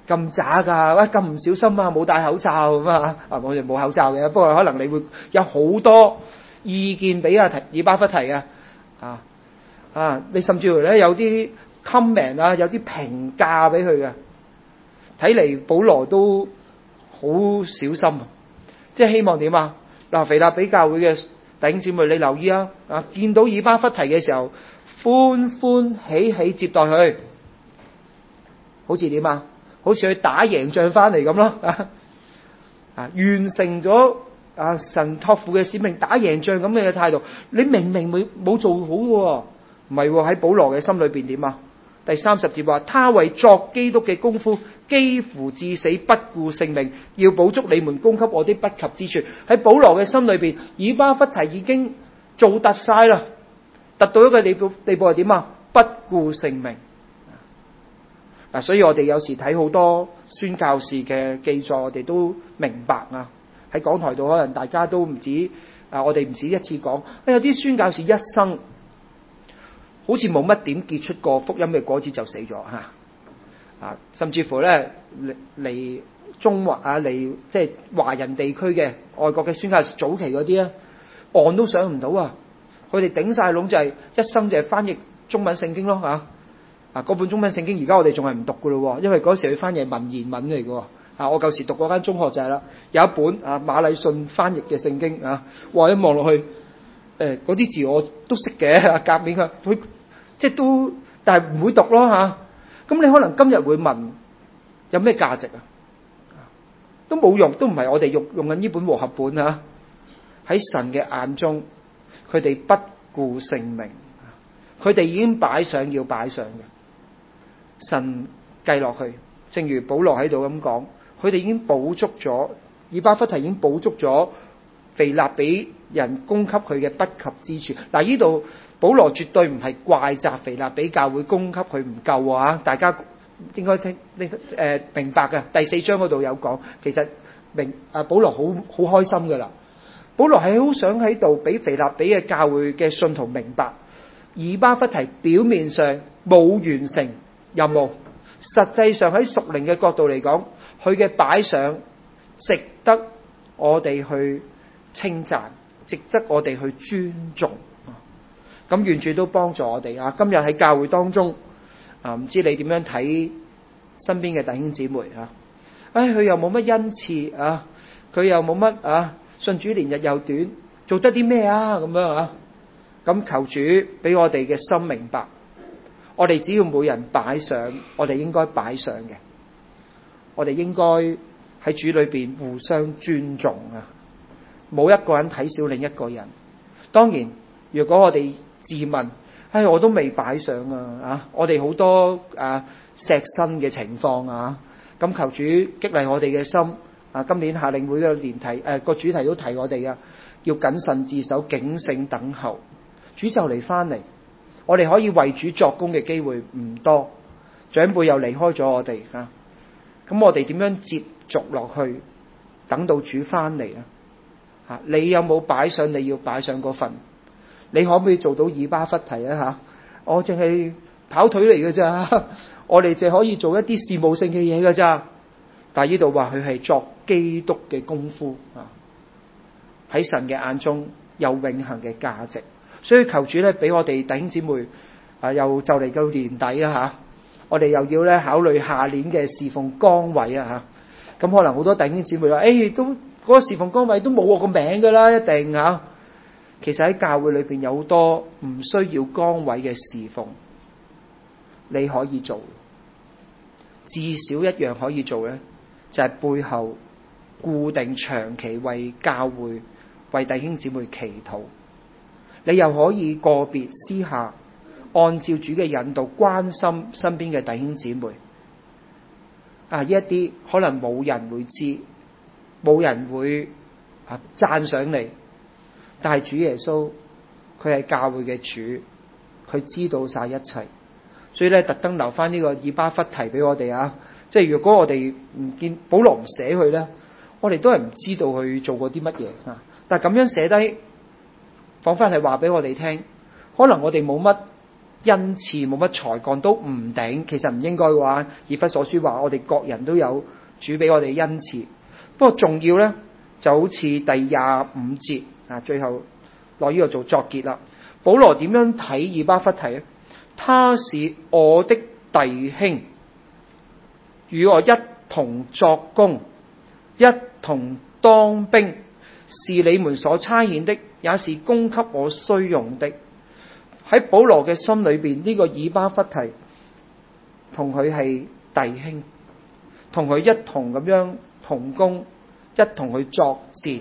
咁渣㗎，咁唔小心啊，冇戴口罩咁啊！我哋冇口罩嘅，不過可能你會有好多意見俾以巴弗提嘅你甚至乎咧有啲 comment 啊，有啲評價俾佢嘅。睇嚟保羅都好小心，即係希望點啊？嗱，腓立比教會嘅弟兄姊妹，你留意啊！見到以巴弗提嘅時候，歡歡喜喜接待佢，好似點啊？好似去打贏仗翻嚟咁咯，完成咗神託付嘅使命，打贏仗咁嘅態度。你明明冇做好嘅，唔係喺保羅嘅心裏邊點啊？第30節話，他為作基督嘅功夫，幾乎至死，不顧性命，要補足你們供給我啲不及之處。喺保羅嘅心裏邊，以巴弗提已經做突晒啦，突到一個地步係點啊？不顧性命。所以我哋有時睇好多宣教士嘅記載，我哋都明白啊。喺講台度，可能大家都唔止我哋唔止一次講，有啲宣教士一生好似冇乜點結出過福音嘅果子就死咗甚至乎咧嚟中華嚟即係華人地區嘅外國嘅宣教士早期嗰啲岸都上唔到啊！佢哋頂晒籠就係一生就係翻譯中文聖經咯嗰本中文聖經而家我哋仲係唔讀噶咯，因為嗰時佢翻譯文言文嚟嘅我舊時讀嗰間中學就係啦，有一本馬禮遜翻譯嘅聖經哇！一望落去嗰啲字我都識嘅夾面佢即係都，但係唔會讀咯咁你可能今日會問有咩價值都冇用，都唔係我哋用緊呢本和合本喺神嘅眼中，佢哋不顧性命，佢哋已經擺上要擺上嘅。神計落去，正如保羅喺度咁講，佢哋已經補足咗，以巴弗提已經補足咗腓立比人供給佢嘅不及之處。嗱，呢度保羅絕對唔係怪責腓立比教會供給佢唔夠大家應該明白嘅。第4章嗰度有講，其實保羅好開心噶啦。保羅係好想喺度俾腓立比嘅教會嘅信徒明白，以巴弗提表面上冇完成任務，實際上喺屬靈嘅角度嚟講，佢嘅擺上值得我哋去稱讚，值得我哋去尊重。咁願主都幫助我哋今日喺教會當中唔知你點樣睇身邊嘅弟兄姊妹佢又冇乜恩賜佢又冇乜信主年日又短，做得啲咩咁樣咁求主俾我哋嘅心明白，我哋只要每人擺上我哋應該擺上嘅，我哋應該喺主裏邊互相尊重冇一個人睇小另一個人。當然如果我哋自問我都未擺上我哋好多錫身嘅情況咁求主激勵我哋嘅心今年夏令會嘅年題個主題都提我哋要謹慎自守，警醒等候主就嚟翻嚟。我哋可以為主作工嘅機會唔多，長輩又離開咗我哋咁我哋點樣接續落去等到主翻嚟你有冇擺上你要擺上嗰份？你可唔可以做到以巴弗提我淨係跑腿嚟嘅咋，我哋淨可以做一啲事務性嘅嘢嘅咋。但係呢度話佢係作基督嘅功夫喺神嘅眼中有永恆嘅價值。所以求主咧俾我哋弟兄姊妹又就嚟到年底我哋又要咧考慮下年嘅侍奉崗位咁可能好多弟兄姊妹話都嗰個侍奉崗位都冇我個名噶啦，一定其實喺教會裏邊有好多唔需要崗位嘅侍奉，你可以做，至少一樣可以做咧，就係背後固定長期為教會為弟兄姊妹祈禱。你又可以個別私下按照主嘅引導關心身邊嘅弟兄姊妹呢一啲可能冇人會知，冇人會讚賞你，但係主耶穌佢係教會嘅主，佢知道晒一切，所以咧特登留翻呢個以巴弗提俾我哋即係如果我哋唔見保羅唔寫佢咧，我哋都係唔知道佢做過啲乜嘢但係咁樣寫低，講翻係話俾我哋聽，可能我哋冇乜恩賜、冇乜才幹都唔頂，其實唔應該嘅話，以弗所書話我哋各人都有主俾我哋恩賜。不過重要咧，就好似第25節啊，最後攞呢個做作結啦。保羅點樣睇以巴弗提咧？他是我的弟兄，與我一同作工，一同當兵，是你們所差遣的，也是供給我需用的。喺保羅嘅心裏邊，呢個以巴弗提同佢係弟兄，同佢一同咁樣同工，一同去作戰。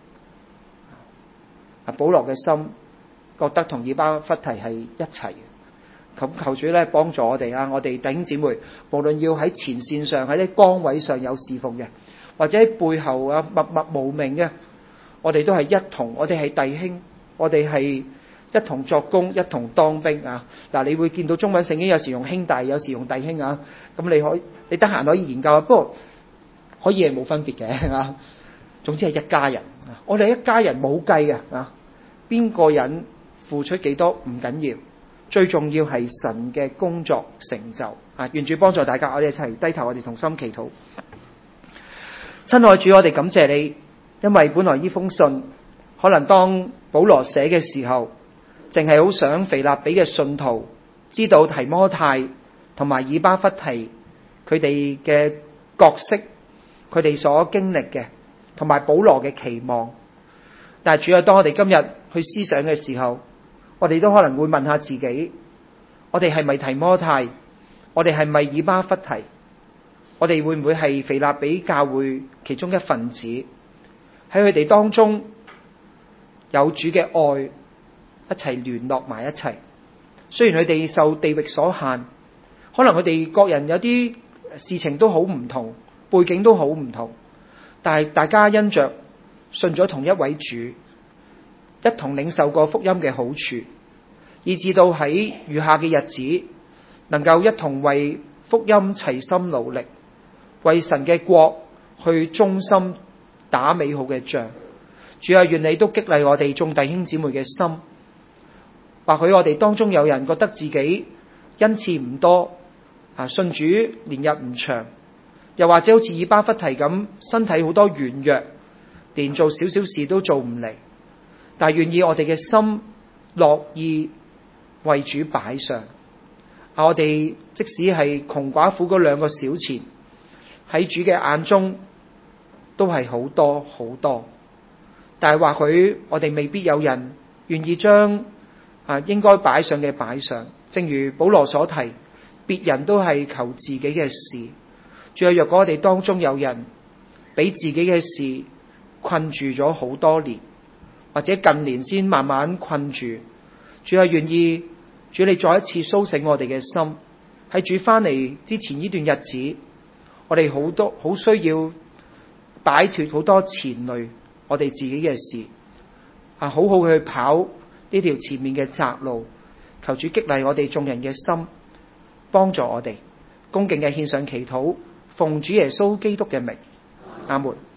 保羅嘅心覺得同以巴弗提係一齊嘅。咁求主咧幫助我哋啊！我哋弟兄姊妹，無論要喺前線上，喺啲崗位上有侍奉嘅，或者喺背後啊默默無名嘅，我哋都係一同，我哋係弟兄，我哋係一同作工，一同當兵啊！嗱，你會見到中文聖經有時用兄弟，有時用弟兄啊。咁你得閒可以研究啊。不過可以係冇分別嘅啊。總之係一家人啊！我哋一家人冇計嘅啊！邊個人付出幾多唔緊要。最重要係神嘅工作成就啊！願主幫助大家，我哋一齊低頭，我哋同心祈禱。親愛主，我哋感謝你，因為本來呢封信可能當保羅寫嘅時候，淨係好想腓立比嘅信徒知道提摩太同埋以巴弗提佢哋嘅角色，佢哋所經歷嘅，同埋保羅嘅期望。但係主啊，當我哋今日去思想嘅時候，我哋都可能會問下自己，我哋係咪提摩太？我哋係咪以巴弗提？我哋會唔會係腓立比教會其中一份子？喺佢哋當中有主嘅愛，一齊聯絡埋一齊。雖然佢哋受地域所限，可能佢哋各人有啲事情都好唔同，背景都好唔同，但係大家因着信咗同一位主，一同領受過福音嘅好處，以至到喺餘下嘅日子，能夠一同為福音齊心努力，為神嘅國去忠心打美好嘅仗。主啊，願你都激勵我哋眾弟兄姊妹嘅心。或許我哋當中有人覺得自己恩賜唔多啊，信主年日唔長，又或者好似以巴弗提咁，身體好多軟弱，連做少少事都做唔嚟。但係願意我哋嘅心樂意為主擺上。我哋即使係窮寡婦嗰2個小錢，喺主嘅眼中都係好多好多。但係或許我哋未必有人願意將應該擺上嘅擺上。正如保羅所提，別人都係求自己嘅事。仲有若果我哋當中有人俾自己嘅事困住咗好多年，或者近年先慢慢困住，主係願意主你再一次蘇醒我哋嘅心。喺主翻嚟之前呢段日子，我哋好需要擺脫好多纏累我哋自己嘅事，好好去跑呢條前面嘅窄路。求主激勵我哋眾人嘅心，幫助我哋恭敬嘅獻上祈禱，奉主耶穌基督嘅名，阿門。